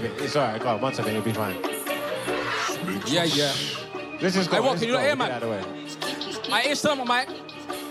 second. It's alright, go on, 1 second, you'll be fine. Yeah. Let's just go. Hey, what, let's can you go. not hear, Get man? out of the way. I ain't still on my mic.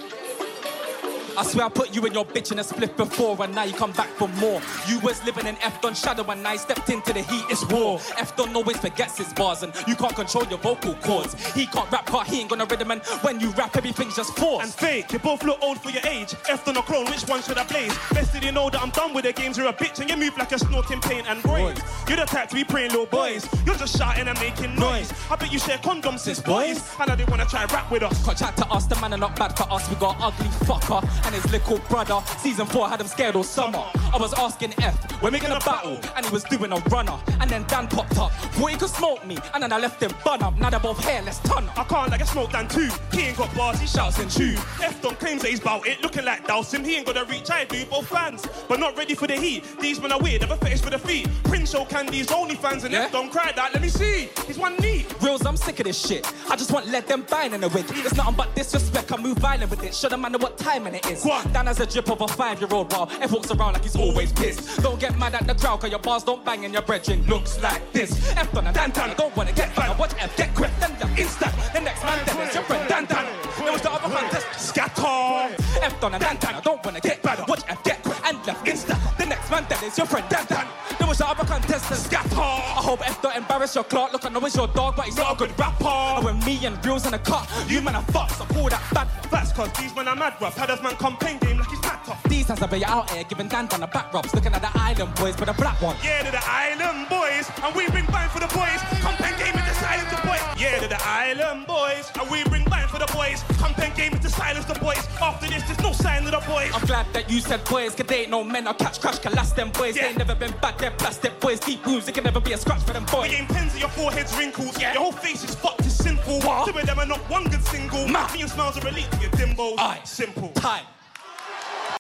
I swear I put you and your bitch in a split before, and now you come back for more. You was living in F-Don shadow, and I stepped into the heat, it's war. F-Don always forgets his bars, and you can't control your vocal cords. He can't rap hard, he ain't gonna rhythm, and when you rap, everything's just forced. And fake, you both look old for your age. F-Don or clone, which one should I blaze? Best did you know that I'm done with the games. You're a bitch and you move like a snorting paint and braids. You're the type to be praying little boys. You're just shouting and making noise. I bet you share condoms since boys. And I didn't wanna try rap with us. Can't chat to us, the man are not bad for us. We got ugly fucker and his little brother. Season 4 had him scared all summer. I was asking F, when we gonna battle? And he was doing a runner. And then Dan popped up, thought he could smoke me. And then I left him bun up. Now they're both hair, let's turn up. I can't like a smoke Dan too. He ain't got bars, he shouts and chew. F-Don claims that he's bout it, looking like Dawson. He ain't got a reach, I do, both fans. But not ready for the heat. These men are weird, never fetish for the feet. Prince show Candy's only fans and Yeah? F-Don cried out, let me see. He's one knee. Reals, I'm sick of this shit. I just want let them bang in the wig. It's nothing but disrespect, I move violent with it. Show the man know what time it is. What? Dan has a drip of a 5-year-old while F walks around like he's always pissed. Don't get mad at the crowd, cause your bars don't bang and your brethren looks like this. F done and Dan, I don't wanna get bang. I watch F get quick, then the instant. The next man, then it's your friend Dan. There was the other contest, Scatter. F done and Dan, I don't wanna get bang. Watch F get quick and left instant. The next man, then it's your friend Dan. There was the other contestant, Scatter. I hope F don't embarrass your clock. Look, I know it's your dog, but he's not a good rapper. And when me and Reels in the cut, you man are fucks. I pull that bad. That's cause these men are mad, bruv. Padders man come pain game like he's mad tough. These times I bet you out here giving Dan a back rubs. Looking at the island boys with a black one. Yeah, they're the island boys, and we bring bang for the boys. Come pen game into silence the boys. Yeah, they're the island boys, and we bring bang for the boys. Come pen game into silence the boys. After this, there's no sign of the boys. I'm glad that you said boys, cause they ain't no men. I'll catch, crash, can last them boys. Yeah. They ain't never been bad, they're plastic boys. Deep wounds, it can never be a scratch for them boys. We aim pens at your forehead's wrinkles. Yeah. Your whole face is fucked, it's sinful. What? Two of them are not one good single. Ma. Me and Smiles are elite to your dimbos. Aye. Simple. Time.